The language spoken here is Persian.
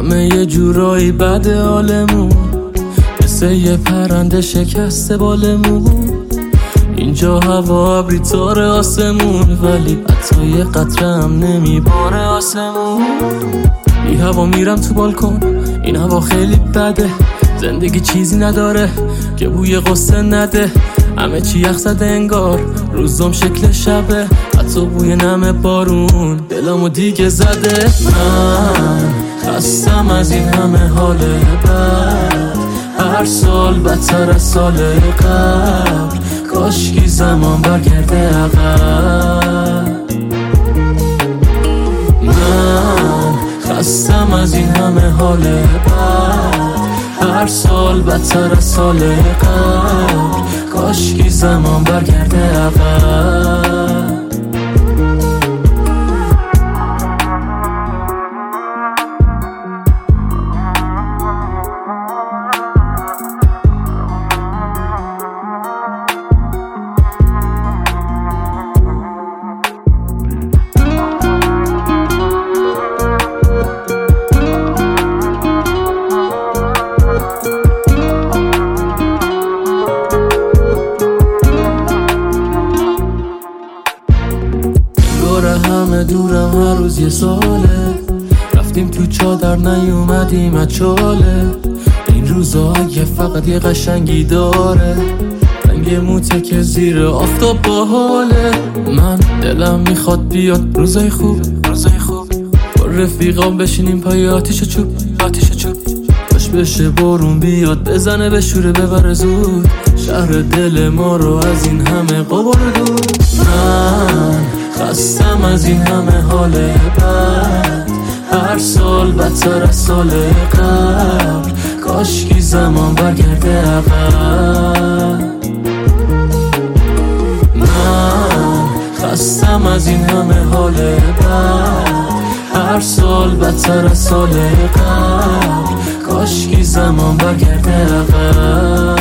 همه یه جورایی بد حالمون، مثل یه پرنده شکسته بالمون. اینجا هوا ابری تاره آسمون، ولی حتی یه قطره هم نمیباره آسمون. بی هوا میرم تو بالکن، این هوا خیلی بده. زندگی چیزی نداره که بوی غصه نده. همه چی یخ زده انگار، روزم شکل شبه. حتی بوی نم بارون دلمو دیگه زده. من خستم از این همه حال بد، هر سال بدتر از سال قبل. کاشکی زمان برگرده عقب. من خستم از این همه حال بد، هر سال بدتر از سال قبل. کاشکی زمان برگرده عقب. همه دورم هر روز یه ساله، رفتیم تو چادر نیومدیم از چاله. این روزا اگه فقط یه قشنگی داره، رنگ موته که زیر آفتاب باحاله. من دلم میخواد بیاد روزای خوب، با رفیقام بشینیم پای آتیش چوب. خوش بشه بارون بیاد بزنه بشوره ببره زود، شهر دل ما رو از این همه قبار دور. من خستم از این همه حال بد، هر سال بدتر از سال قبل. کاشکی زمان برگرده عقب. من خستم از این همه حال بد، هر سال بدتر از سال قبل. کاشکی زمان برگرده عقب.